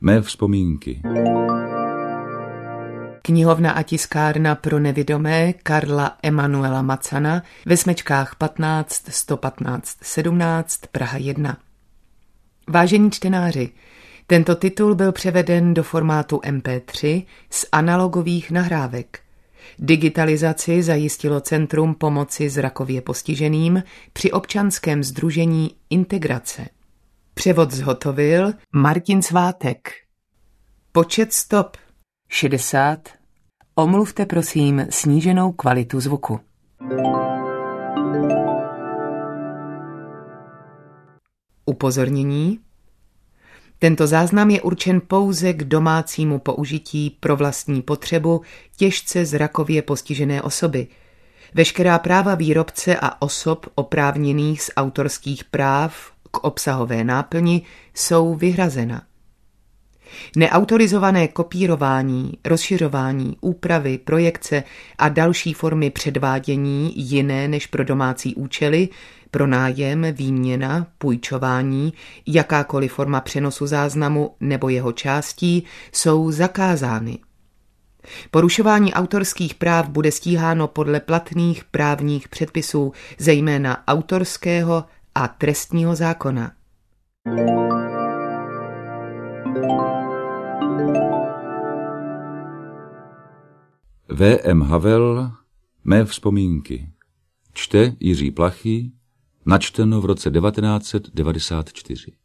Mé vzpomínky. Knihovna a tiskárna pro nevidomé Karla Emanuela Macana ve Smečkách 15 115 17 Praha 1. Vážení čtenáři, tento titul byl převeden do formátu MP3 z analogových nahrávek. Digitalizaci zajistilo Centrum pomoci zrakově postiženým při občanském sdružení Integrace. Převod zhotovil Martin Svátek. Počet stop 60. Omluvte prosím sníženou kvalitu zvuku. Upozornění. Tento záznam je určen pouze k domácímu použití pro vlastní potřebu těžce zrakově postižené osoby. Veškerá práva výrobce a osob oprávněných z autorských práv k obsahové náplni jsou vyhrazena. Neautorizované kopírování, rozšiřování, úpravy, projekce a další formy předvádění jiné než pro domácí účely, pronájem, výměna, půjčování, jakákoliv forma přenosu záznamu nebo jeho částí jsou zakázány. Porušování autorských práv bude stíháno podle platných právních předpisů, zejména autorského a trestního zákona. V.M. Havel, Mé vzpomínky. Čte Jiří Plachý, načteno v roce 1994.